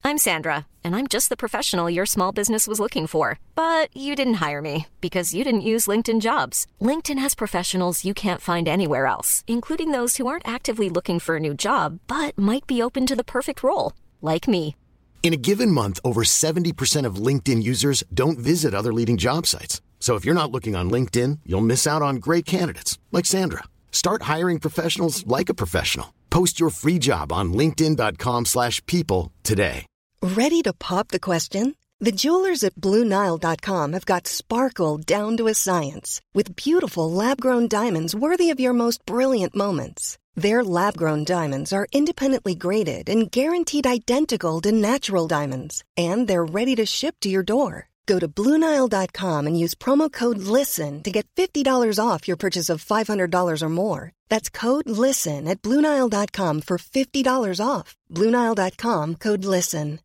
I'm Sandra, and I'm just the professional your small business was looking for. But you didn't hire me because you didn't use LinkedIn Jobs. LinkedIn has professionals you can't find anywhere else, including those who aren't actively looking for a new job, but might be open to the perfect role, like me. In a given month, over 70% of LinkedIn users don't visit other leading job sites. So if you're not looking on LinkedIn, you'll miss out on great candidates like Sandra. Start hiring professionals like a professional. Post your free job on linkedin.com/people today. Ready to pop the question? The jewelers at BlueNile.com have got sparkle down to a science with beautiful lab-grown diamonds worthy of your most brilliant moments. Their lab-grown diamonds are independently graded and guaranteed identical to natural diamonds, and they're ready to ship to your door. Go to BlueNile.com and use promo code LISTEN to get $50 off your purchase of $500 or more. That's code LISTEN at BlueNile.com for $50 off. BlueNile.com, code LISTEN.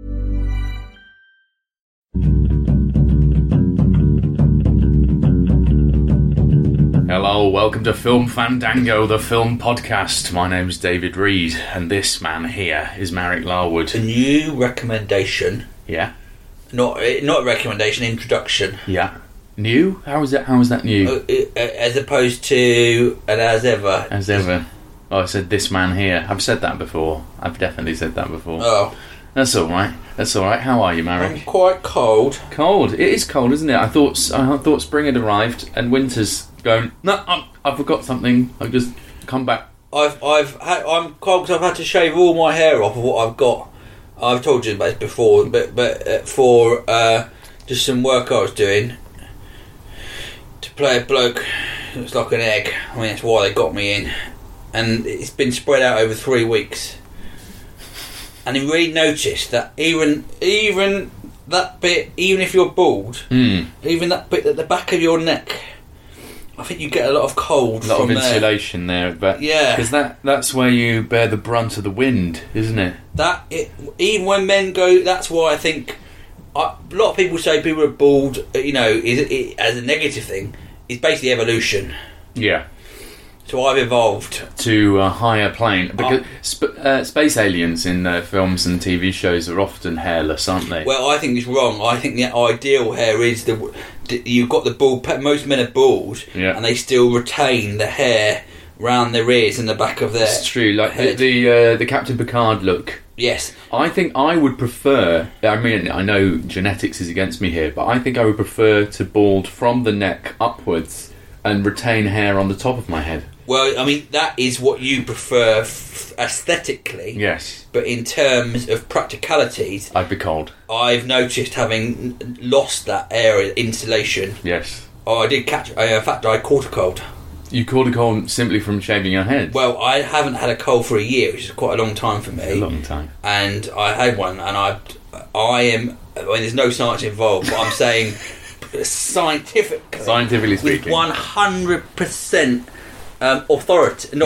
Hello, welcome to Film Fandango, the film podcast. My name's David Reed, and this man here is Marek Larwood. A new recommendation. Yeah? Not a recommendation, introduction. Yeah. New? How is that new? As opposed to an as ever. As ever. Oh, I said this man here. I've said that before. I've definitely said that before. Oh. That's alright. How are you, Marek? I'm quite cold. Cold? It is cold, isn't it? I thought spring had arrived and winter's going, no, I forgot something. I've just come back. I'm cold because I've had to shave all my hair off of what I've got. I've told you about this before, but for just some work I was doing to play a bloke that looks like an egg. I mean, that's why they got me in, and it's been spread out over 3 weeks. And you really noticed that even that bit, even if you're bald, even that bit at the back of your neck, I think you get a lot of cold from there. A lot of insulation there, but yeah, because that's where you bear the brunt of the wind, isn't it? Even when men go, that's why I think a lot of people say people are bald. As a negative thing, it's basically evolution. Yeah. So I've evolved to a higher plane because space aliens in films and TV shows are often hairless, aren't they? Well, I think it's wrong. I think the ideal hair is you've got the bald. Most men are bald, and they still retain the hair round their ears and the back of their. It's true, like the Captain Picard look. Yes, I think I would prefer. I mean, I know genetics is against me here, but I think I would prefer to bald from the neck upwards and retain hair on the top of my head. Well, I mean, that is what you prefer aesthetically. Yes. But in terms of practicalities, I'd be cold. I've noticed, having lost that area, insulation. Yes. Oh, I did catch. In fact, I caught a cold. You caught a cold simply from shaving your head? Well, I haven't had a cold for a year, which is quite a long time for me. A long time. And I had one, and I am. I mean, there's no science involved, but I'm saying scientifically speaking, 100%. Authority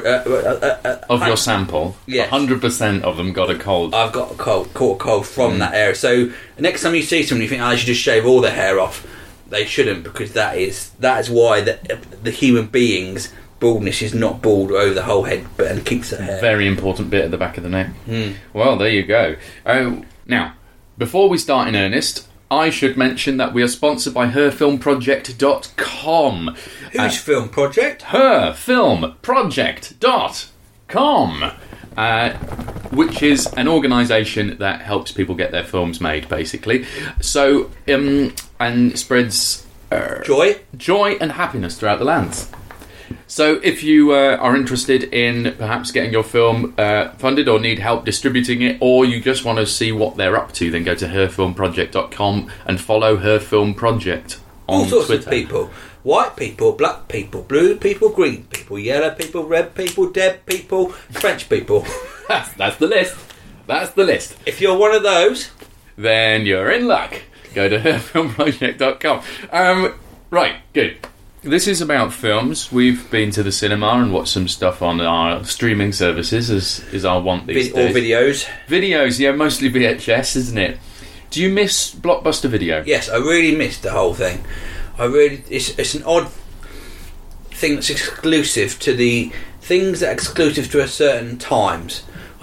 of your sample. Yes. 100% of them got a cold. I've got caught a cold from that area. So the next time you see someone, you think, I should just shave all their hair off. They shouldn't, because that is why the human being's baldness is not bald over the whole head, and keeps the hair. Very important bit at the back of the neck. Well, there you go. Now, before we start in earnest, I should mention that we are sponsored by herfilmproject.com. Whose film project? herfilmproject.com, which is an organisation that helps people get their films made, basically. So, and spreads joy and happiness throughout the land. So if you are interested in perhaps getting your film funded or need help distributing it, or you just want to see what they're up to, then go to herfilmproject.com and follow Her Film Project on all sorts Twitter. Of people. White people, black people, blue people, green people, yellow people, red people, dead people, French people. That's the list. That's the list. If you're one of those, then you're in luck. Go to herfilmproject.com. Right, good. This is about films. We've been to the cinema and watched some stuff on our streaming services, as is our want these days. Or videos. Videos, yeah, mostly VHS, isn't it? Do you miss Blockbuster Video? Yes, I really missed the whole thing. It's an odd thing that's exclusive to the things that are exclusive to a certain times.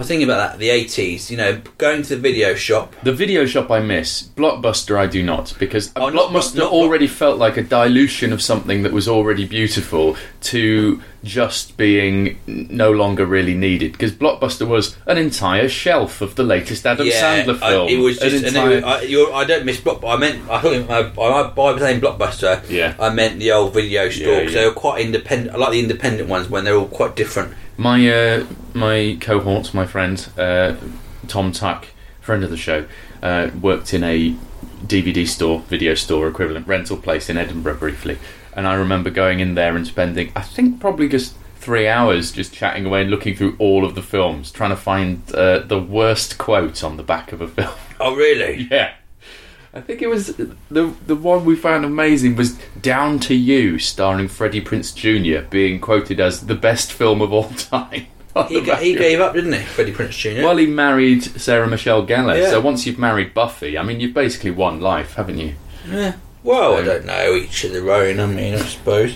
was thinking about that, the 80s, you know, going to the video shop. The video shop I miss. Blockbuster I do not, because Blockbuster not already felt like a dilution of something that was already beautiful to just being no longer really needed. Because Blockbuster was an entire shelf of the latest Adam Sandler film. It was just... I don't miss Blockbuster. By saying Blockbuster, I meant the old video store, because they were quite independent. I like the independent ones when they're all quite different. My cohort, my friend Tom Tuck, friend of the show, worked in a DVD store, video store equivalent rental place in Edinburgh briefly, and I remember going in there and spending, I think, probably just 3 hours just chatting away and looking through all of the films, trying to find the worst quote on the back of a film. Oh, really? Yeah. I think it was the one we found amazing was Down to You, starring Freddie Prinze Jr., being quoted as the best film of all time. He gave up, didn't he, Freddie Prinze Jr.? Well, he married Sarah Michelle Gellar, so once you've married Buffy, I mean, you've basically won life, haven't you? Yeah. Well, I don't know, each of their own, I suppose.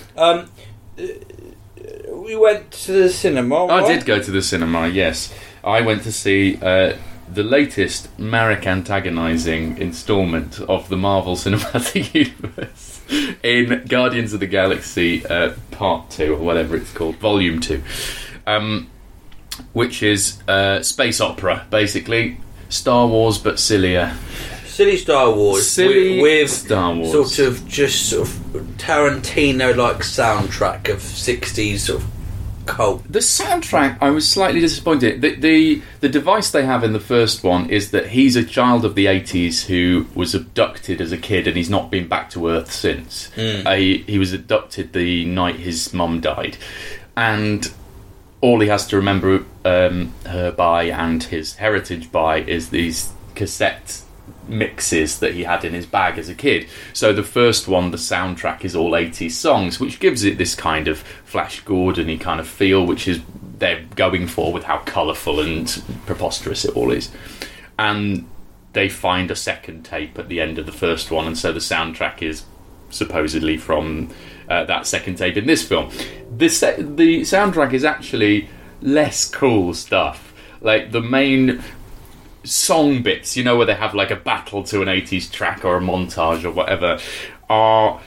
We went to the cinema. I did go to the cinema, yes. I went to see... the latest Marek antagonising instalment of the Marvel Cinematic Universe in Guardians of the Galaxy Part 2, or whatever it's called, Volume 2, which is space opera, basically. Star Wars, but sillier. Silly Star Wars. With Star Wars. Sort of Tarantino-like soundtrack of 60s sort of cult. The soundtrack, I was slightly disappointed. The device they have in the first one is that he's a child of the 80s who was abducted as a kid and he's not been back to Earth since. He was abducted the night his mum died. And all he has to remember her by and his heritage by is these cassette mixes that he had in his bag as a kid. So the first one, the soundtrack is all 80s songs, which gives it this kind of Flash Gordon-y kind of feel, which is they're going for with how colourful and preposterous it all is. And they find a second tape at the end of the first one, and so the soundtrack is supposedly from that second tape in this film. The soundtrack is actually less cool stuff. Like the main song bits, you know, where they have like a battle to an 80s track or a montage or whatever, are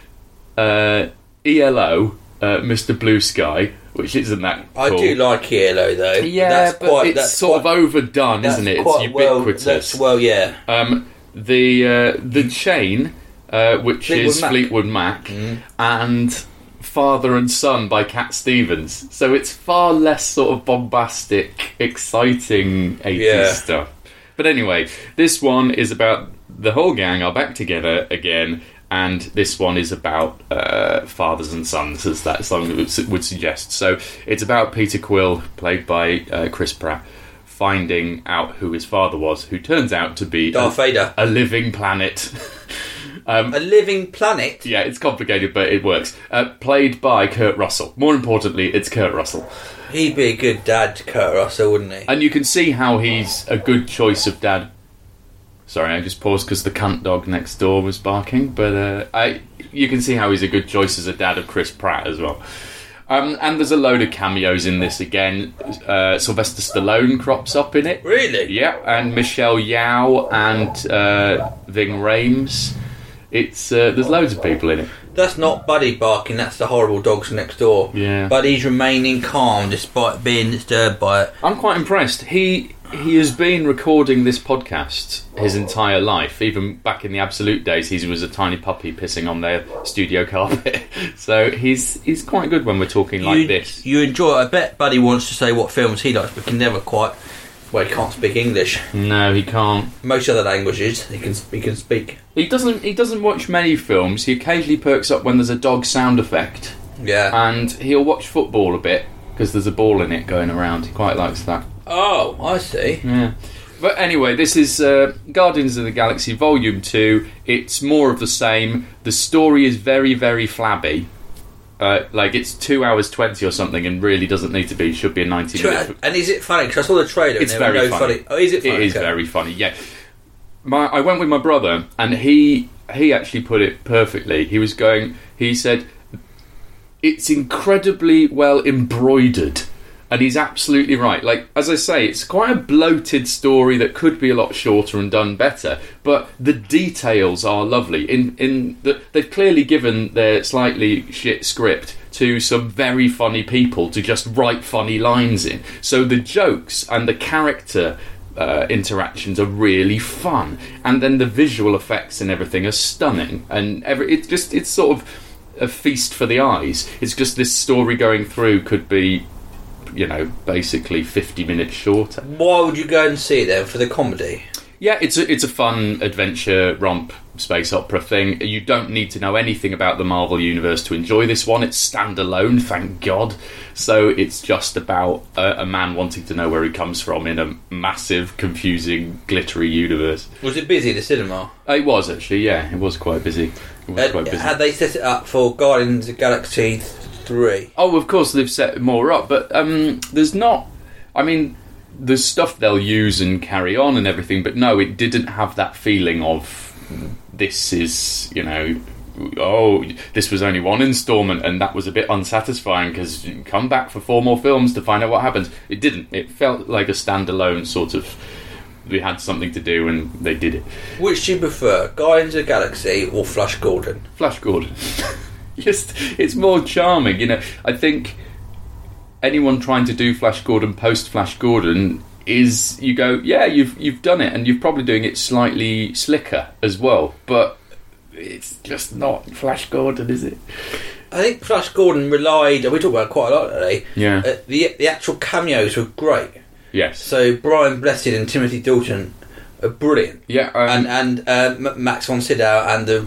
ELO, Mr. Blue Sky, which isn't that cool. I do like ELO though. Yeah, but it's sort of overdone, isn't it? It's ubiquitous. The Chain, which is Fleetwood Mac, and Father and Son by Cat Stevens. So it's far less sort of bombastic, exciting 80s stuff. But anyway, this one is about the whole gang are back together again, and this one is about fathers and sons, as that song would suggest. So it's about Peter Quill, played by Chris Pratt, finding out who his father was, who turns out to be Darth Vader. A living planet. A living planet? Yeah, it's complicated, but it works. Played by Kurt Russell. More importantly, it's Kurt Russell. He'd be a good dad, Kurt Russell, wouldn't he? And you can see how he's a good choice of dad. Sorry, I just paused because the cunt dog next door was barking. But you can see how he's a good choice as a dad of Chris Pratt as well. And there's a load of cameos in this again. Sylvester Stallone crops up in it. Really? Yeah, and Michelle Yeoh and Ving Rhames. There's loads of people in it. That's not Buddy barking, that's the horrible dogs next door. Yeah. Buddy's remaining calm despite being disturbed by it. I'm quite impressed. He has been recording this podcast his entire life. Even back in the Absolute days, he was a tiny puppy pissing on their studio carpet. So he's quite good when we're talking like this. You enjoy it. I bet Buddy wants to say what films he likes, but can never quite... Well, he can't speak English. No, he can't. Most other languages he can speak. He doesn't watch many films. He occasionally perks up when there's a dog sound effect. Yeah. And he'll watch football a bit because there's a ball in it going around. He quite likes that. Oh, I see. Yeah. But anyway, this is Guardians of the Galaxy Volume 2. It's more of the same. The story is very, very flabby. Like it's 2 hours 20 or something, and really doesn't need to be. Should be a 90-minute. And is it funny? Because I saw the trailer. It's very funny. Oh, is it funny? It is very funny. Yeah. I went with my brother, and he actually put it perfectly. He said, it's incredibly well embroidered. And he's absolutely right. Like, as I say, it's quite a bloated story that could be a lot shorter and done better, but the details are lovely. They've clearly given their slightly shit script to some very funny people to just write funny lines in. So the jokes and the character interactions are really fun, and then the visual effects and everything are stunning, and it's sort of a feast for the eyes. It's just this story going through could be, basically 50 minutes shorter. Why would you go and see it then? For the comedy? Yeah, it's a fun adventure romp space opera thing. You don't need to know anything about the Marvel Universe to enjoy this one. It's standalone, thank God. So it's just about a man wanting to know where he comes from in a massive, confusing, glittery universe. Was it busy, the cinema? It was, actually, yeah. It was quite busy. Had they set it up for Guardians of the Galaxy 3? Oh, of course, they've set more up, but there's not... I mean... There's stuff they'll use and carry on and everything, but no, it didn't have that feeling of this is, this was only one instalment and that was a bit unsatisfying because you come back for 4 more films to find out what happens. It didn't. It felt like a standalone sort of... We had something to do and they did it. Which do you prefer, Guardians of the Galaxy or Flash Gordon? Flash Gordon. It's more charming, I think... Anyone trying to do Flash Gordon post Flash Gordon is, you go, yeah, you've done it, and you're probably doing it slightly slicker as well, but it's just not Flash Gordon, is it? I think Flash Gordon relied, we talked about it quite a lot today. Yeah. The actual cameos were great. Yes. So Brian Blessed and Timothy Dalton are brilliant. Yeah. And Max von Sydow and I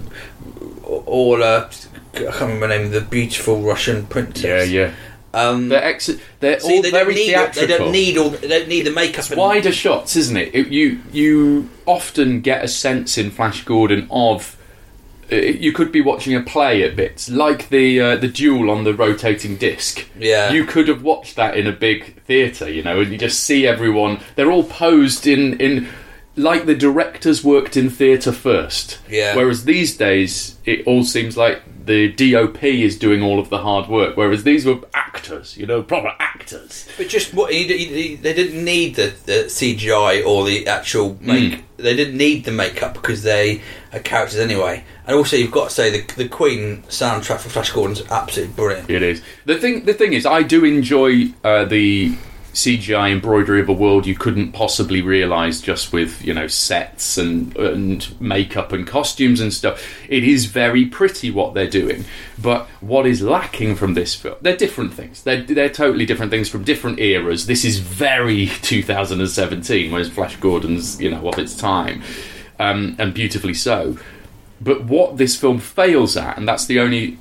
can't remember the name, the beautiful Russian princess. Yeah. They're all very theatrical. They don't need the makeup. Wider shots, isn't it? You often get a sense in Flash Gordon of you could be watching a play at bits, like the duel on the rotating disc. Yeah, you could have watched that in a big theatre, and you just see everyone. They're all posed in like the directors worked in theatre first. Yeah. Whereas these days, it all seems like the DOP is doing all of the hard work, whereas these were actors, proper actors. But just what they didn't need the CGI or the actual make. They didn't need the makeup because they are characters anyway. And also, you've got to say the Queen soundtrack for Flash Gordon's absolutely brilliant. It is. The thing is, I do enjoy the CGI embroidery of a world you couldn't possibly realise just with, sets and makeup and costumes and stuff. It is very pretty what they're doing. But what is lacking from this film... They're different things. They're totally different things from different eras. This is very 2017, whereas Flash Gordon's, of its time. And beautifully so. But what this film fails at, and that's the only...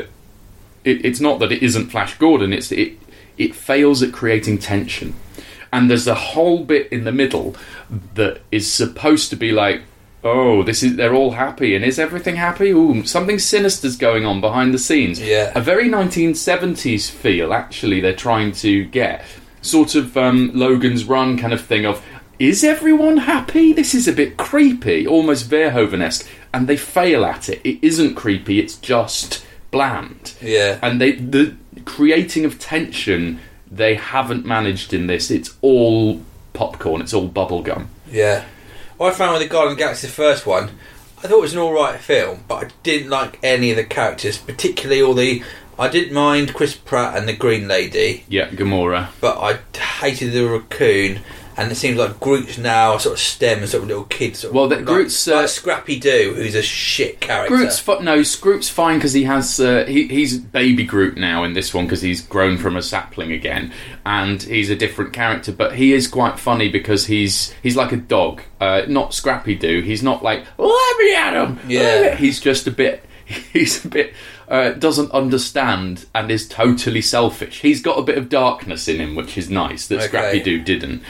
it's not that it isn't Flash Gordon, it fails at creating tension. And there's a whole bit in the middle that is supposed to be like, they're all happy, and is everything happy? Ooh, something sinister's going on behind the scenes. Yeah. A very 1970s feel, actually, they're trying to get. Sort of Logan's Run kind of thing of, is everyone happy? This is a bit creepy, almost Verhoeven-esque. And they fail at it. It isn't creepy, it's just bland. Yeah. And the creating of tension, they haven't managed in this. It's all popcorn, it's all bubblegum. Yeah. Well, I found with the Guardians of the Galaxy, the first one, I thought it was an alright film, but I didn't like any of the characters, particularly I didn't mind Chris Pratt and the Green Lady. Yeah, Gamora. But I hated the raccoon, and it seems like Groot's now sort of STEM, sort of little kid. Groot's like Scrappy Doo, who's a shit character. Groot's fine because he has he's baby Groot now in this one because he's grown from a sapling again, and he's a different character. But he is quite funny because he's like a dog, not Scrappy Doo. He's not like let me at him. Yeah, he's just a bit. He's a bit doesn't understand and is totally selfish. He's got a bit of darkness in him, which is nice that Scrappy Doo didn't.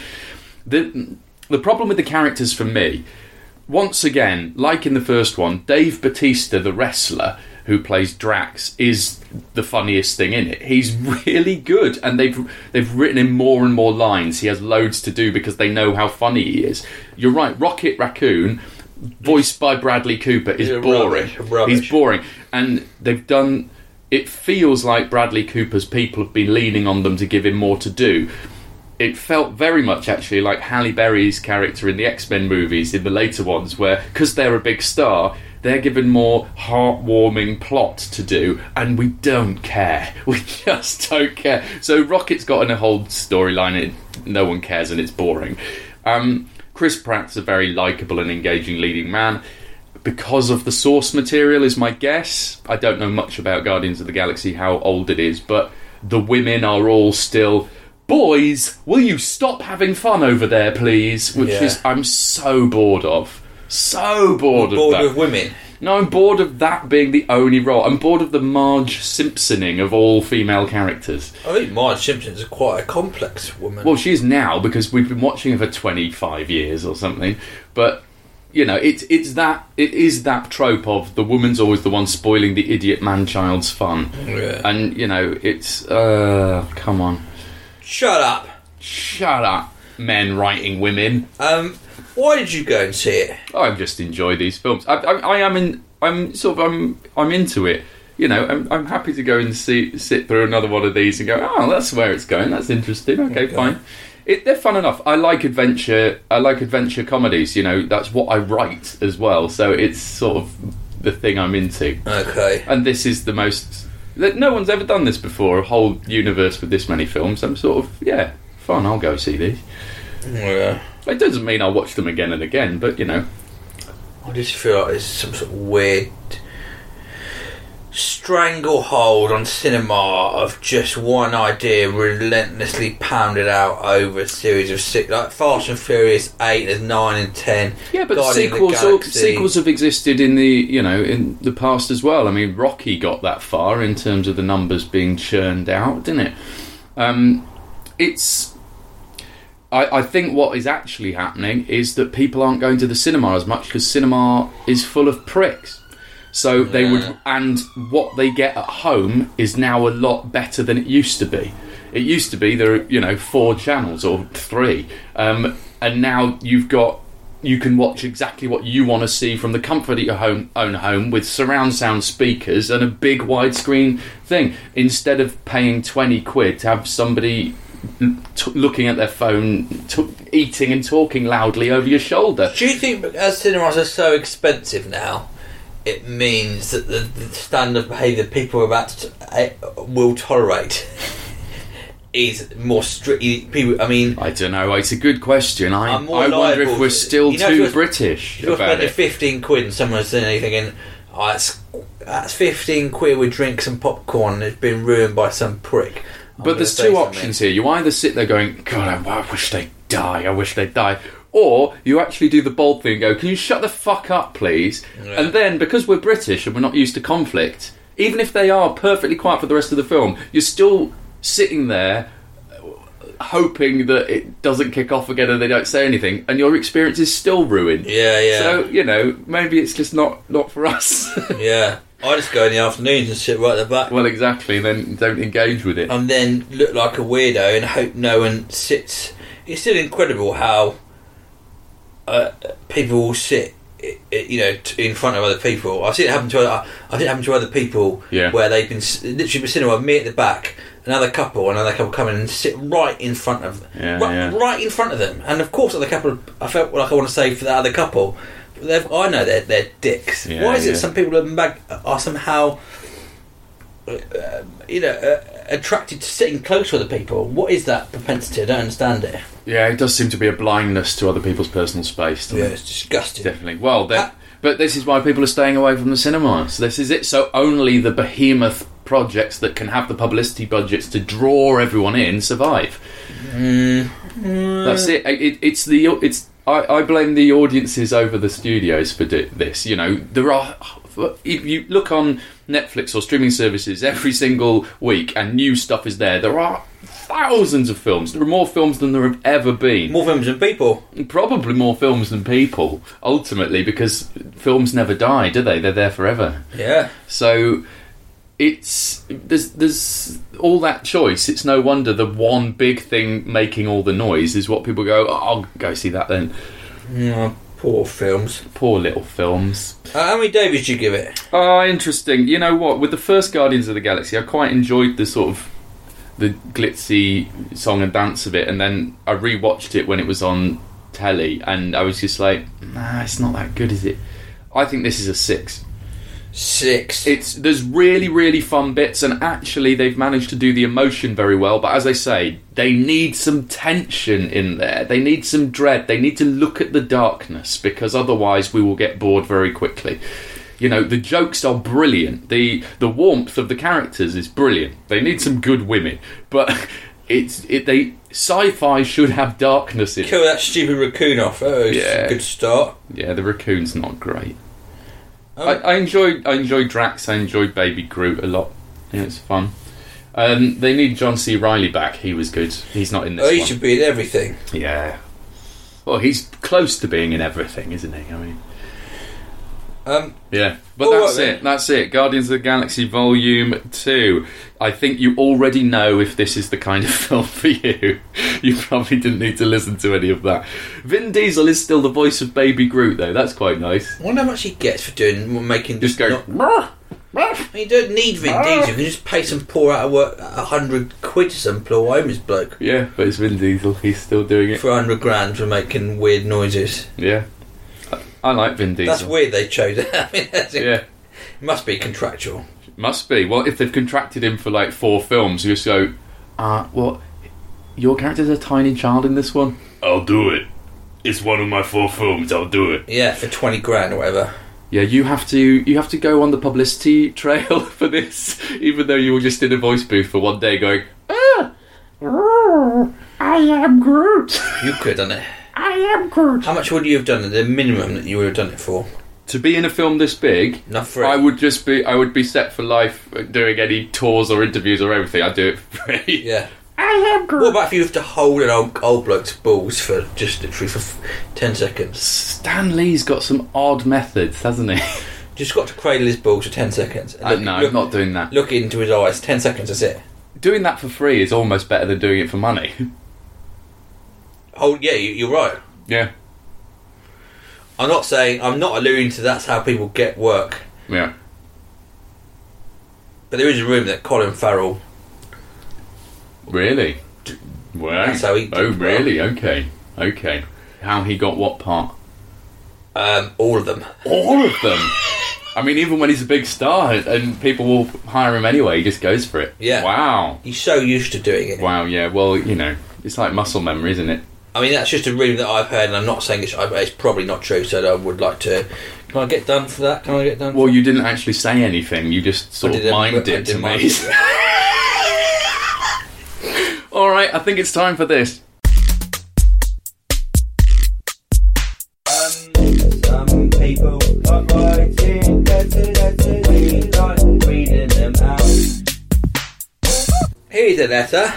The problem with the characters for me, once again, like in the first one, Dave Bautista, the wrestler who plays Drax, is the funniest thing in it. He's really good, and they've written him more and more lines. He has loads to do because they know how funny he is. You're right, Rocket Raccoon, voiced by Bradley Cooper, is boring. Rubbish. He's boring, and they've done it feels like Bradley Cooper's people have been leaning on them to give him more to do. It felt very much actually like Halle Berry's character in the X-Men movies, in the later ones, where, because they're a big star, they're given more heartwarming plot to do, and we don't care. We just don't care. So Rocket's got a whole storyline, no one cares, and it's boring. Chris Pratt's a very likeable and engaging leading man. Because of the source material is my guess. I don't know much about Guardians of the Galaxy, how old it is, but the women are all still, boys, will you stop having fun over there, please? Which is, I'm so bored of. So bored of that. Bored of women? No, I'm bored of that being the only role. I'm bored of the Marge Simpsoning of all female characters. I think Marge Simpson's quite a complex woman. Well, she is now, because we've been watching her for 25 years or something, but... You know, it is that trope of the woman's always the one spoiling the idiot man-child's fun. Yeah. And, you know, it's... come on. Shut up. Shut up, men writing women. Why did you go and see it? I just enjoy these films. I'm into it. You know, I'm happy to go and sit through another one of these and go, oh, that's where it's going. That's interesting. Okay. Fine. They're fun enough. I like adventure comedies. You know, that's what I write as well. So it's sort of the thing I'm into. Okay. And this is the most... No one's ever done this before. A whole universe with this many films. I'm sort of fun. I'll go see these. Yeah. It doesn't mean I'll watch them again and again, but you know. I just feel like there's some sort of weird stranglehold on cinema of just one idea relentlessly pounded out over a series of six, like Fast and Furious 8, there's 9 and 10. Yeah, but sequels have existed in the past as well. I mean, Rocky got that far in terms of the numbers being churned out, didn't it? I think what is actually happening is that people aren't going to the cinema as much because cinema is full of pricks. So they would, and what they get at home is now a lot better than it used to be. It used to be there are 4 channels or 3, and now you can watch exactly what you want to see from the comfort of your own home with surround sound speakers and a big widescreen thing, instead of paying 20 quid to have somebody looking at their phone, eating and talking loudly over your shoulder. Do you think as cinemas are so expensive now, it means that the standard of behaviour people are about to will tolerate is more strict? People, I mean, I don't know. It's a good question. I wonder if we're still too British. If you're spending 15 quid and someone's saying anything, and that's 15 quid with drinks and popcorn, and it's been ruined by some prick. But there's 2 options here. You either sit there going, God, I wish they'd die. I wish they'd die. Or you actually do the bold thing and go, can you shut the fuck up, please? Yeah. And then, because we're British and we're not used to conflict, even if they are perfectly quiet for the rest of the film, you're still sitting there hoping that it doesn't kick off again and they don't say anything, and your experience is still ruined. Yeah. So, maybe it's just not for us. Yeah. I just go in the afternoons and sit right at the back. Well, exactly, and then don't engage with it. And then look like a weirdo and hope no one sits. It's still incredible how people will sit, in front of other people. I've seen it happen to other people where they've been literally been sitting with me at the back, another couple come in and sit right in front of them, right in front of them. And of course, other couple, I felt like I want to say for that other couple, I know they're dicks. Yeah, why is it some people are somehow attracted to sitting close to other people? What is that propensity? I don't understand it. Yeah, it does seem to be a blindness to other people's personal space. Yeah, it's disgusting. Definitely. Well, but this is why people are staying away from the cinemas. This is it. So only the behemoth projects that can have the publicity budgets to draw everyone in survive. That's it. I blame the audiences over the studios for this. There are... If you look on Netflix or streaming services every single week and new stuff is there are thousands of films. There are more films than there have ever been. More films than people. Probably more films than people, ultimately, because films never die, do they? They're there forever. Yeah. So there's all that choice. It's no wonder the one big thing making all the noise is what people go, I'll go see that then. Yeah. Poor films. Poor little films. How many Davies do you give it? Oh, interesting. You know what? With the first Guardians of the Galaxy, I quite enjoyed the sort of the glitzy song and dance of it, and then I rewatched it when it was on telly, and I was just like, nah, it's not that good, is it? I think this is a 6. 6. There's really, really fun bits, and actually they've managed to do the emotion very well, but as I say, they need some tension in there. They need some dread. They need to look at the darkness, because otherwise we will get bored very quickly. You know, the jokes are brilliant. The warmth of the characters is brilliant. They need some good women, but sci-fi should have darkness in it. Kill that stupid raccoon off. Oh, it's a good start. Yeah, the raccoon's not great. I enjoyed Drax. I enjoyed Baby Groot a lot. Yeah, it's fun. They need John C. Reilly back. He was good. He's not in this one. He should be in everything. Yeah. Well, he's close to being in everything, isn't he? I mean... yeah, but that's it. That's it. Guardians of the Galaxy Volume 2. I think you already know if this is the kind of film for you. You probably didn't need to listen to any of that. Vin Diesel is still the voice of Baby Groot, though. That's quite nice. I wonder how much he gets for making... Just go... You don't need Vin Diesel. You can just pay some poor out of work £100 to some poor homeless bloke. Yeah, but it's Vin Diesel. He's still doing it. For $100,000 for making weird noises. Yeah. I like Vin Diesel. That's weird they chose it. I mean, yeah. It must be contractual. Must be. Well, if they've contracted him for like 4 films, you just go, what? Your character's a tiny child in this one? I'll do it. It's one of my 4 films, I'll do it. Yeah, for $20,000 or whatever. Yeah, you have to go on the publicity trail for this, even though you were just in a voice booth for one day going, I am Groot. You could have done it. I am Groot. How much would you have done? The minimum that you would have done it for? To be in a film this big, not free. I would be set for life doing any tours or interviews or everything. I'd do it for free. Yeah. I am Groot. What about if you have to hold an old bloke's balls for just literally for 10 seconds? Stan Lee's got some odd methods, hasn't he? Just got to cradle his balls for 10 seconds. No, I'm not doing that. Look into his eyes. 10 seconds, that's it. Doing that for free is almost better than doing it for money. Oh, yeah, you're right. Yeah. I'm not alluding to that's how people get work. Yeah. But there is a rumour that Colin Farrell... Really? Well, that's how he did. Oh, really? Okay. How he got what part? All of them. All of them? I mean, even when he's a big star and people will hire him anyway, he just goes for it. Yeah. Wow. He's so used to doing it. Wow, yeah. Well, you know, it's like muscle memory, isn't it? I mean, that's just a rumour that I've heard, and I'm not saying it's probably not true, so I would like to... Can I get done for that? Well, you didn't actually say anything, you just sort of mimed it to me. Alright, I think it's time for this. Some people are writing letters, we like reading them out. Here's a letter.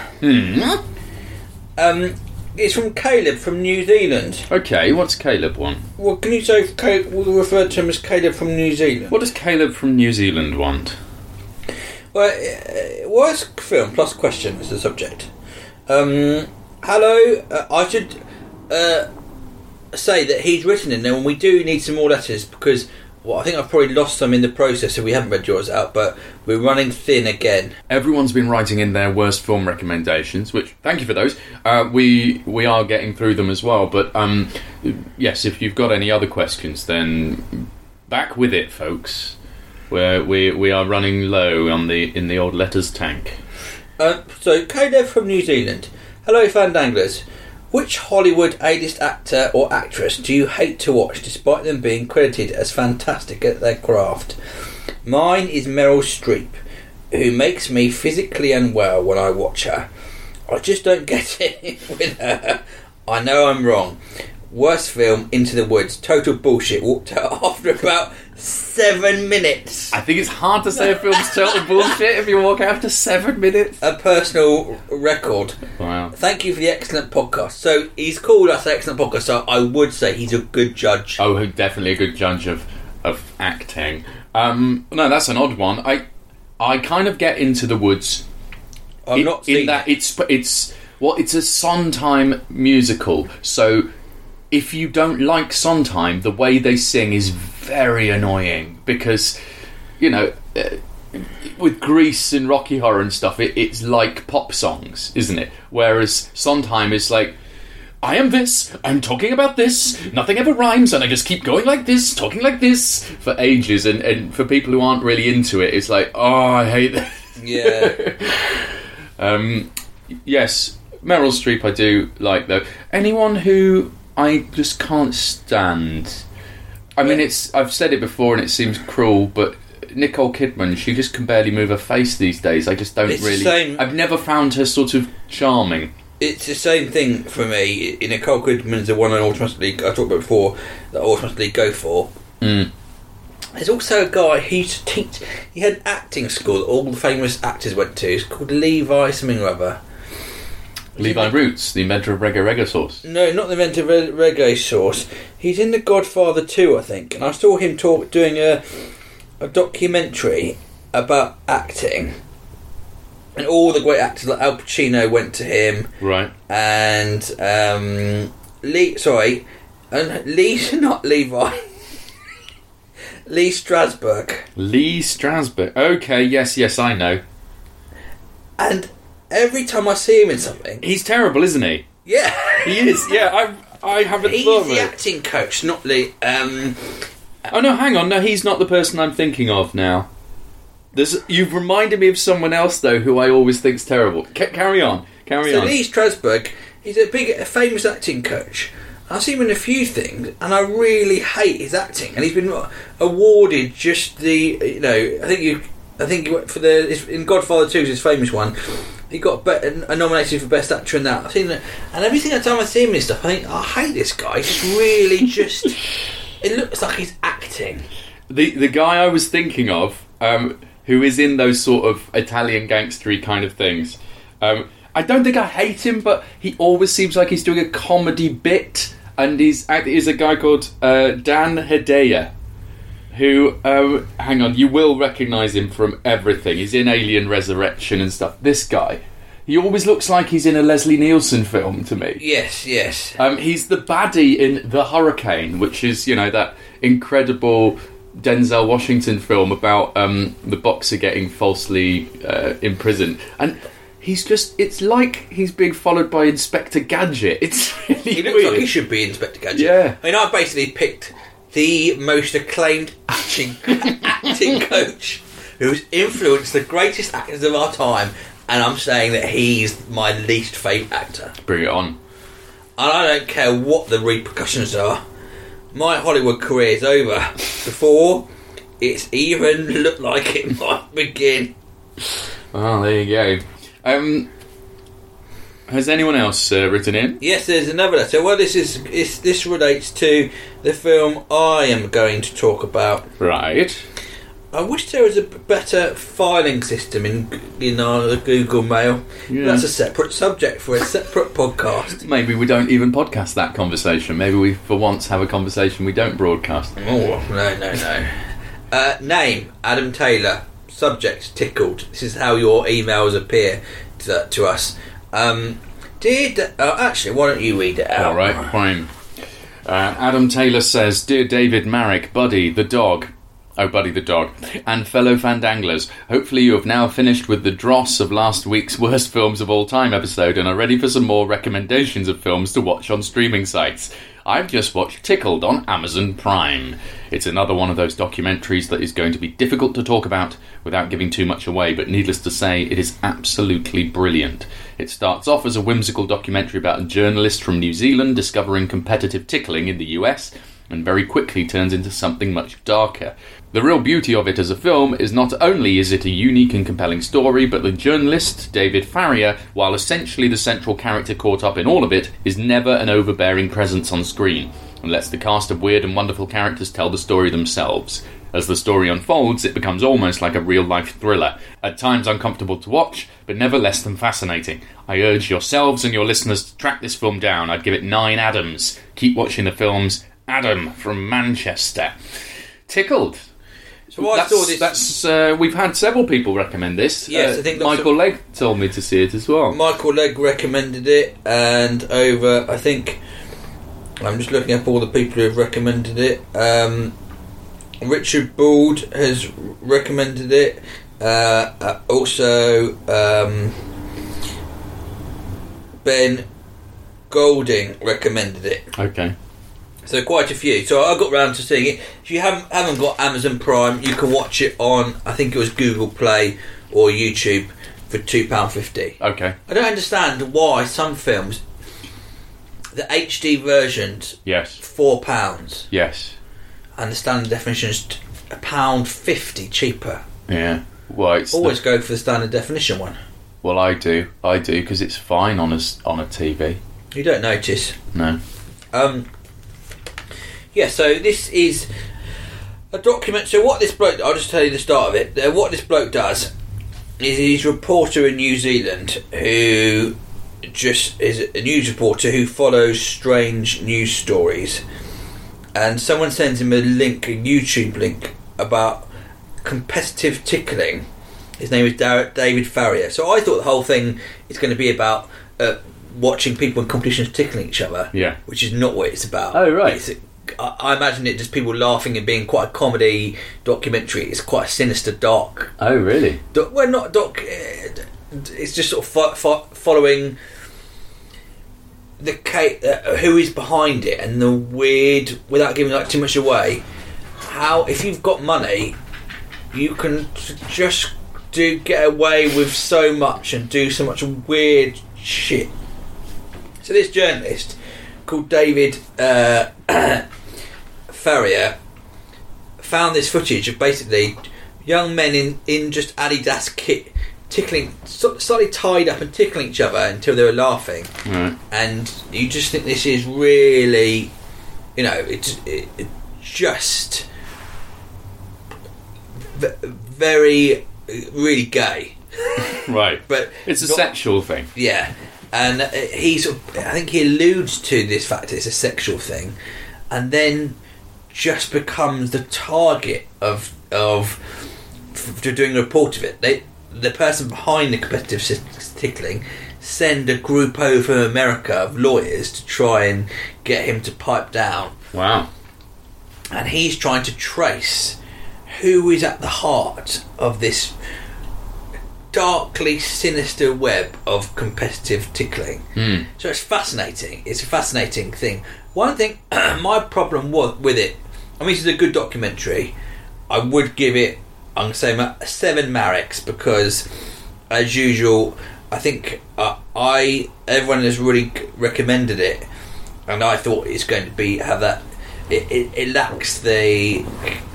It's from Caleb from New Zealand. Okay, what's Caleb want? Well, can you say we'll refer to him as Caleb from New Zealand? What does Caleb from New Zealand want? Well, worst film plus question is the subject. Hello, I should say that he's written in there, and we do need some more letters because I think I've probably lost some in the process, so we haven't read yours out, but we're running thin again. Everyone's been writing in their worst film recommendations, which, thank you for those. We are getting through them as well, but yes, if you've got any other questions, then back with it, folks. We are running low in the old letters tank. So, Caleb from New Zealand. Hello, Fandanglers. Which Hollywood A-list actor or actress do you hate to watch despite them being credited as fantastic at their craft? Mine is Meryl Streep, who makes me physically unwell when I watch her. I just don't get it with her. I know I'm wrong. Worst film, Into the Woods. Total bullshit. Walked out after about 7 minutes. I think it's hard to say a film's total bullshit if you walk out after 7 minutes. A personal record. Wow. Thank you for the excellent podcast. So he's called us an excellent podcast, so I would say he's a good judge. Oh, definitely a good judge of acting. No, that's an odd one. I kind of get Into the Woods. I'm not seeing that. It's a Sondheim musical, so if you don't like Sondheim, the way they sing is very annoying because, you know, with Grease and Rocky Horror and stuff, it's like pop songs, isn't it? Whereas Sondheim is like, I am this, I'm talking about this, nothing ever rhymes, and I just keep going like this, talking like this for ages, and for people who aren't really into it, it's like, oh, I hate this. Yeah. Yes, Meryl Streep I do like, though. Anyone who I just can't stand... I mean, I've said it before and it seems cruel, but Nicole Kidman, she just can barely move her face these days. I just don't I've never found her sort of charming. It's the same thing for me. Nicole Kidman's the one I talked about before, that I automatically go for. There's also a guy he had acting school that all the famous actors went to. It's called Levi something or other. Levi Roots, the inventor of reggae sauce. No, not the inventor of reggae sauce. He's in The Godfather 2, I think, and I saw him doing a documentary about acting. And all the great actors like Al Pacino went to him, right? And Lee Strasberg. Lee Strasberg. Okay, yes, I know. And every time I see him in something, he's terrible, isn't he? Yeah, he is. Yeah, I haven't thought of it. He's the acting coach, not Lee. Oh no, hang on. No, he's not the person I'm thinking of now. You've reminded me of someone else, though, who I always think's terrible. Carry on. So Lee Strasberg, he's a famous acting coach. I've seen him in a few things, and I really hate his acting. And he's been awarded just the, I think he went for in Godfather 2, his famous one. He got a nomination for Best Actor in that. I've seen that, and every single time I see him in stuff, I think, I hate this guy. He's just really it looks like he's acting. The guy I was thinking of, who is in those sort of Italian gangstery kind of things. I don't think I hate him, but he always seems like he's doing a comedy bit, and he's a guy called Dan Hedaya, who, hang on, you will recognise him from everything. He's in Alien Resurrection and stuff. This guy, he always looks like he's in a Leslie Nielsen film to me. Yes. He's the baddie in The Hurricane, which is, that incredible Denzel Washington film about the boxer getting falsely imprisoned, and it's like he's being followed by Inspector Gadget. It's really he looks weird. Like he should be Inspector Gadget. Yeah, I mean, I basically picked the most acclaimed acting coach who's influenced the greatest actors of our time, and I'm saying that he's my least favourite actor. Bring it on. And I don't care what the repercussions are. My Hollywood career is over before it's even looked like it might begin. Oh, there you go. Has anyone else written in? Yes, there's another letter. Well, this relates to the film I am going to talk about. Right. I wish there was a better filing system in our Google Mail. Yeah. That's a separate subject for a separate podcast. Maybe we don't even podcast that conversation. Maybe we, for once, have a conversation we don't broadcast. Oh, no. Name, Adam Taylor. Subject, tickled. This is how your emails appear to us. Actually, why don't you read it out? All right, fine. Adam Taylor says, Dear David, Marek, Buddy, the dog... Oh, Buddy the dog, and fellow Fandanglers, hopefully you have now finished with the dross of last week's Worst Films of All Time episode and are ready for some more recommendations of films to watch on streaming sites. I've just watched Tickled on Amazon Prime. It's another one of those documentaries that is going to be difficult to talk about without giving too much away, but needless to say, it is absolutely brilliant. It starts off as a whimsical documentary about a journalist from New Zealand discovering competitive tickling in the US, and very quickly turns into something much darker. The real beauty of it as a film is not only is it a unique and compelling story, but the journalist, David Farrier, while essentially the central character caught up in all of it, is never an overbearing presence on screen, and lets the cast of weird and wonderful characters tell the story themselves. As the story unfolds, it becomes almost like a real-life thriller, at times uncomfortable to watch, but never less than fascinating. I urge yourselves and your listeners to track this film down. I'd give it 9 Adams. Keep watching the films. Adam from Manchester. Tickled. So I saw this. We've had several people recommend this. Yes, I think Michael Legg told me to see it as well. Michael Legg recommended it, and over, I think, I'm just looking up all the people who have recommended it. Richard Bald has recommended it. Also, Ben Golding recommended it. Okay. So quite a few. So I got round to seeing it. If you haven't got Amazon Prime, you can watch it on, I think it was Google Play or YouTube for £2.50. Okay. I don't understand why some films, the HD versions, Yes. £4, Yes. and the standard definition is £1.50 cheaper. Yeah. Well, it's Always go for the standard definition one. Well, I do because it's fine on a TV. You don't notice. No. Yeah, so this is a document. So what this bloke, I'll just tell you the start of it. What this bloke does is he's a reporter in New Zealand who just is a news reporter who follows strange news stories. And someone sends him a YouTube link about competitive tickling. His name is David Farrier. So I thought the whole thing is going to be about watching people in competitions tickling each other. Yeah. Which is not what it's about. Oh, right. I imagine it just people laughing and being quite a comedy documentary. It's quite a sinister, dark. Oh, really? Well, not doc. It's just sort of following the who is behind it and the weird, without giving too much away. How, if you've got money, you can just get away with so much and do so much weird shit. So this journalist called David Farrier found this footage of basically young men in just Adidas kit tickling, slightly tied up and tickling each other until they were laughing. Right. And you just think this is really, it's just very, really gay. Right. But it's a sexual thing. Yeah. And I think he alludes to this fact that it's a sexual thing, and then just becomes the target of doing a report of it. The person behind the competitive tickling send a group over from America of lawyers to try and get him to pipe down. Wow. And he's trying to trace who is at the heart of this darkly sinister web of competitive tickling. So it's fascinating. It's a fascinating thing. One thing, my problem with it, I mean, this is a good documentary. I would give it, I'm going to say 7 Mareks, because as usual, I think everyone has really recommended it, and I thought it's going to have that. It lacks the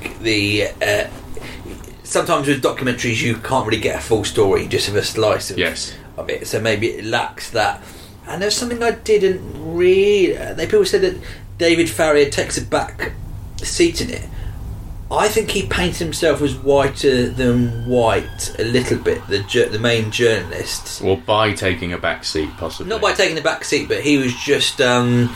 sometimes with documentaries you can't really get a full story, you just have a slice of it. So maybe it lacks that. And there's something I didn't read. People said that David Farrier takes a back seat in it. I think he painted himself as whiter than white a little bit, the main journalist. Well, by taking a back seat, possibly. Not by taking a back seat, but he was just... some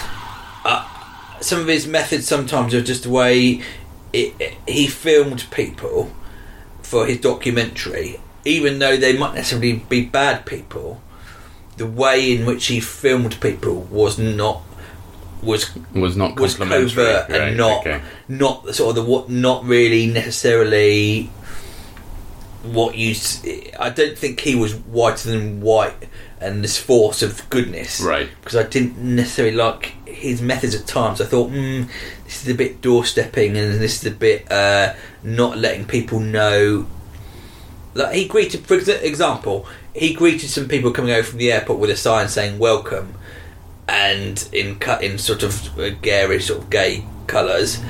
of his methods sometimes are just the way he filmed people for his documentary, even though they might necessarily be bad people. The way in which he filmed people was not complimentary, covert, and not sort of not really necessarily what you. I don't think he was whiter than white and this force of goodness, right? Because I didn't necessarily like his methods at times. I thought, this is a bit doorstepping, and this is a bit not letting people know. Like he greeted, for example, he greeted some people coming over from the airport with a sign saying "Welcome," and in sort of garish, sort of gay colours,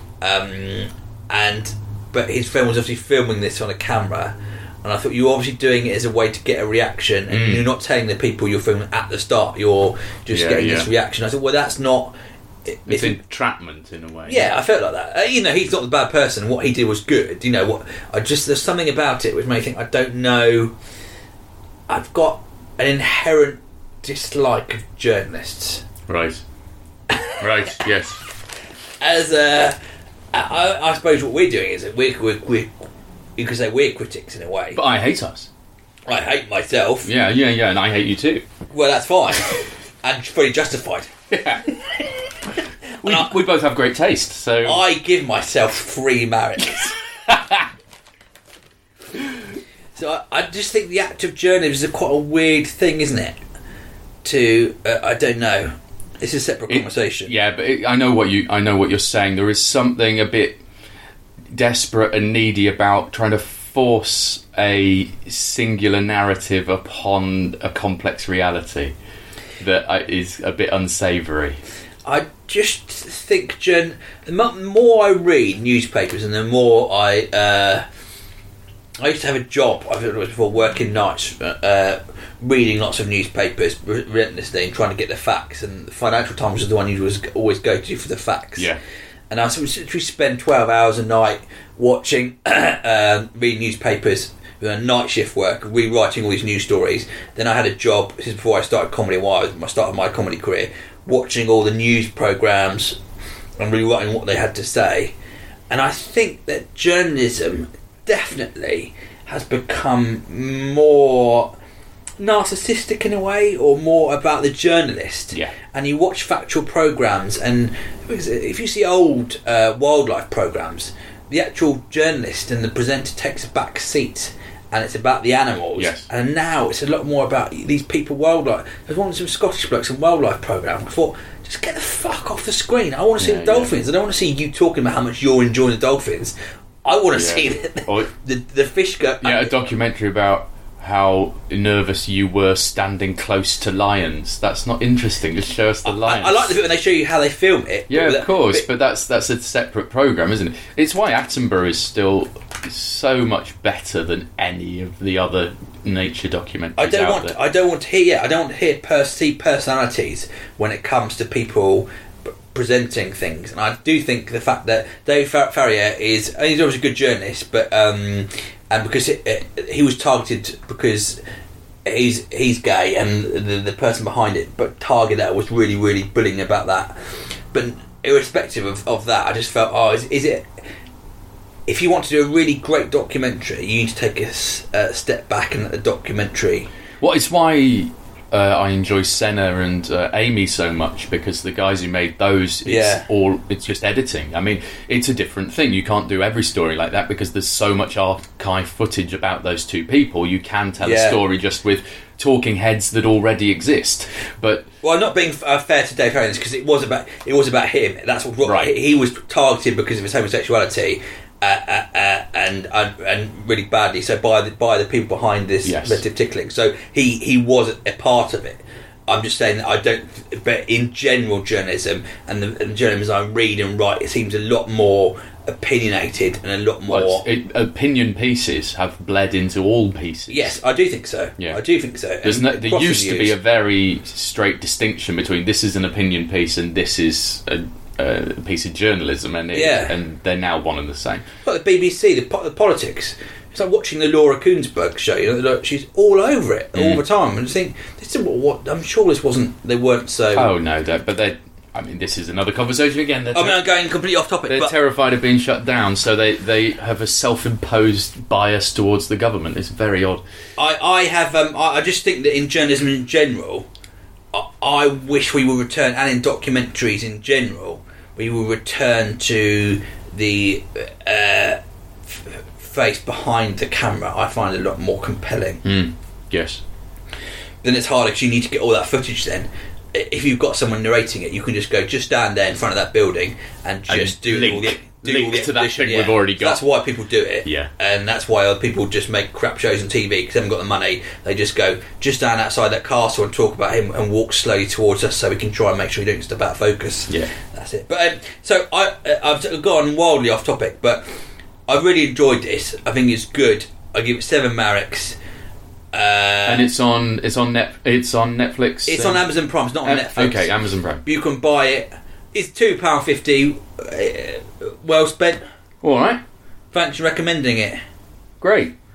but his film was obviously filming this on a camera. And I thought, you're obviously doing it as a way to get a reaction, and you're not telling the people you're filming at the start, you're just getting this reaction. I thought, well, that's not... It's entrapment in a way. Yeah, I felt like that. He's not the bad person. What he did was good. There's something about it which made me think, I don't know... I've got an inherent dislike of journalists. Right. Right, yes. As I suppose what we're doing is that we're you could say we're critics in a way. But I hate us. I hate myself. Yeah, and I hate you too. Well, that's fine. And fully justified. Yeah. We both have great taste, so I give myself 3 Mareks. So I just think the act of journalism is quite a weird thing, isn't it? I don't know. It's a separate conversation. Yeah, but I know what you're saying. There is something a bit desperate and needy about trying to force a singular narrative upon a complex reality that is a bit unsavoury. I just think, the more I read newspapers and the more I used to have a job, I've done it before, working nights, reading lots of newspapers relentlessly and trying to get the facts, and the Financial Times is the one you always go to for the facts. Yeah. And I literally spend 12 hours a night watching, reading newspapers, night shift work, rewriting all these news stories. Then I had a job, this is before I started comedy, I started my comedy career, watching all the news programmes and rewriting what they had to say. And I think that journalism definitely has become more narcissistic in a way, or more about the journalist. Yeah. And you watch factual programmes, and if you see old wildlife programmes, the actual journalist and the presenter takes a back seat, and it's about the animals. Yes. And now it's a lot more about these people, wildlife. There's one of some Scottish blokes in wildlife programme. I thought, just get the fuck off the screen. I want to see the dolphins. I don't want to see you talking about how much you're enjoying the dolphins. I want to see the fish go. Yeah, a documentary about how nervous you were standing close to lions. That's not interesting. Just show us the lions. I like the bit when they show you how they film it. Yeah, of course, but that's a separate programme, isn't it? It's why Attenborough is still so much better than any of the other nature documentaries I don't want to hear see personalities when it comes to people presenting things, and I do think the fact that Dave Farrier he's obviously a good journalist, but and because he was targeted because he's gay, and the person behind it but targeted was really, really bullying about that. But irrespective of that, I just felt, is it, if you want to do a really great documentary, you need to take a step back and let the documentary. Well, it's why I enjoy Senna and Amy so much, because the guys who made those, it's just editing. I mean, it's a different thing. You can't do every story like that because there's so much archive footage about those two people. You can tell a story just with talking heads that already exist. But I'm not being fair to Dave Harris, because it was about him. That's what right. He was targeted because of his homosexuality. And really badly so by the people behind this relative tickling. So he was a part of it. I'm just saying that I don't. But in general, journalism and the journalism I read and write, it seems a lot more opinionated and a lot more. Opinion pieces have bled into all pieces. Yes, I do think so. Yeah. I do think so. There used to be a very straight distinction between this is an opinion piece and this is a piece of journalism, and they're now one and the same. Like the BBC, the politics. It's like watching the Laura Koonsberg show. You know, she's all over it all the time, and I think this is what I'm sure this wasn't. They weren't so. Oh no, but they. I mean, this is another conversation again. I'm going completely off topic. They're terrified of being shut down, so they have a self-imposed bias towards the government. It's very odd. I just think that in journalism in general, I wish we would return, and in documentaries in general, we will return to the face behind the camera. I find it a lot more compelling. Yes. Then it's harder because you need to get all that footage then. If you've got someone narrating it, you can just stand there in front of that building and just link to that thing we've already got. So that's why people do it. Yeah. And that's why other people just make crap shows on TV because they haven't got the money. They just stand outside that castle and talk about him and walk slowly towards us so we can try and make sure he don't step out of focus. Yeah. That's it. But so I've gone wildly off topic, but I really enjoyed this. I think it's good. I give it 7 Mareks. And it's on Netflix. It's on Amazon Prime. It's not on Netflix. Okay, Amazon Prime. You can buy it. It's £2.50. Well spent. All right. Thanks for recommending it. Great.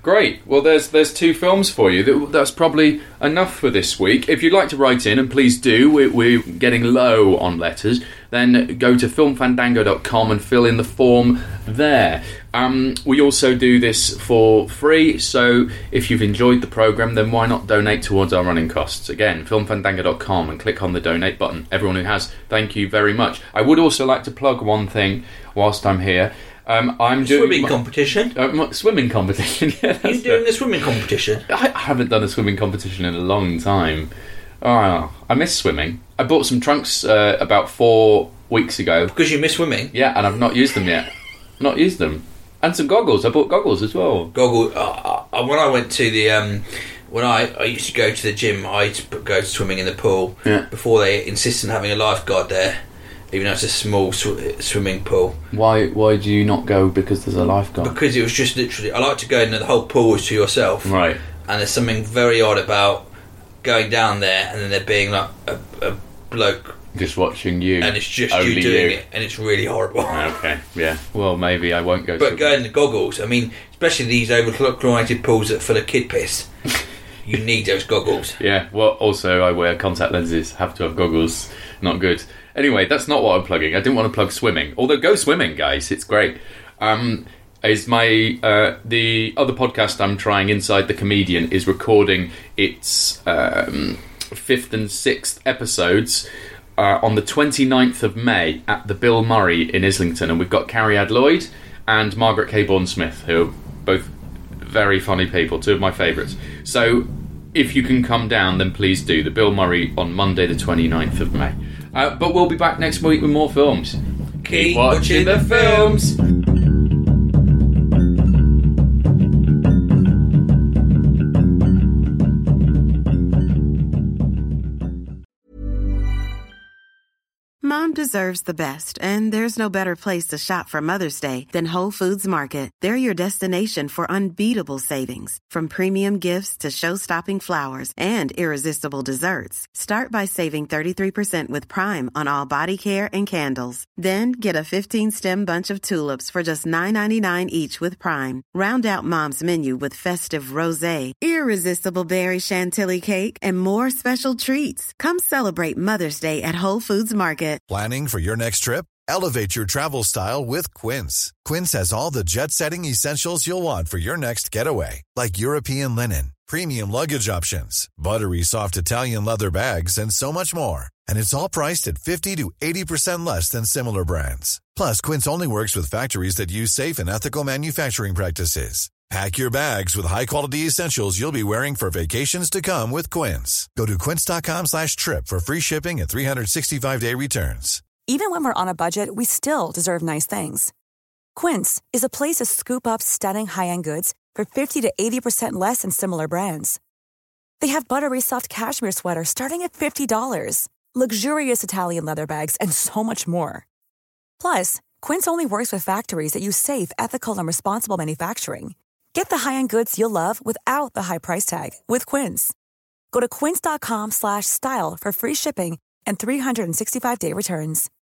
Great. Well, there's 2 films for you. That's probably enough for this week. If you'd like to write in, and please do, we're getting low on letters, then go to filmfandango.com and fill in the form there. We also do this for free, so if you've enjoyed the programme, then why not donate towards our running costs? Again, filmfandango.com and click on the donate button. Everyone who has, thank you very much. I would also like to plug one thing whilst I'm here. I'm doing swimming competition. Swimming competition. Yeah, You're doing a swimming competition. I haven't done a swimming competition in a long time. Oh, I miss swimming. I bought some trunks about 4 weeks ago. Because you miss swimming? Yeah, and I've not used them yet. Not used them. And some goggles. I bought goggles as well. Goggles. When I went to the when I used to go to the gym, I used to go swimming in the pool. Yeah. Before they insisted on having a lifeguard there. Even though it's a small swimming pool. Why do you not go because there's a lifeguard? Because it was just literally... I like to go in and the whole pool is to yourself. Right. And there's something very odd about going down there and then there being like a bloke... Just watching you. And it's just you doing it. And it's really horrible. Okay, yeah. Well, maybe I won't go... But going in the goggles, I mean, especially these over-chlorinated pools that are full of kid piss. You need those goggles. Yeah, well, also I wear contact lenses. Have to have goggles. Not good. Anyway, that's not what I'm plugging. I didn't want to plug swimming. Although, go swimming, guys. It's great. Is my the other podcast I'm trying, Inside the Comedian, is recording its 5th and 6th episodes on the 29th of May at the Bill Murray in Islington. And we've got Carrie Lloyd and Margaret K. Bourne-Smith, who are both very funny people, 2 of my favourites. So, if you can come down, then please do. The Bill Murray on Monday the 29th of May. But we'll be back next week with more films. Keep watching the films! Mom deserves the best, and there's no better place to shop for Mother's Day than Whole Foods Market. They're your destination for unbeatable savings, from premium gifts to show-stopping flowers and irresistible desserts. Start by saving 33% with Prime on all body care and candles. Then get a 15-stem bunch of tulips for just $9.99 each with Prime. Round out Mom's menu with festive rosé, irresistible berry chantilly cake, and more special treats. Come celebrate Mother's Day at Whole Foods Market. Planning for your next trip? Elevate your travel style with Quince. Quince has all the jet-setting essentials you'll want for your next getaway, like European linen, premium luggage options, buttery soft Italian leather bags, and so much more. And it's all priced at 50 to 80% less than similar brands. Plus, Quince only works with factories that use safe and ethical manufacturing practices. Pack your bags with high-quality essentials you'll be wearing for vacations to come with Quince. Go to quince.com/trip for free shipping and 365-day returns. Even when we're on a budget, we still deserve nice things. Quince is a place to scoop up stunning high-end goods for 50 to 80% less than similar brands. They have buttery soft cashmere sweaters starting at $50, luxurious Italian leather bags, and so much more. Plus, Quince only works with factories that use safe, ethical, and responsible manufacturing. Get the high-end goods you'll love without the high price tag with Quince. Go to quince.com/style for free shipping and 365-day returns.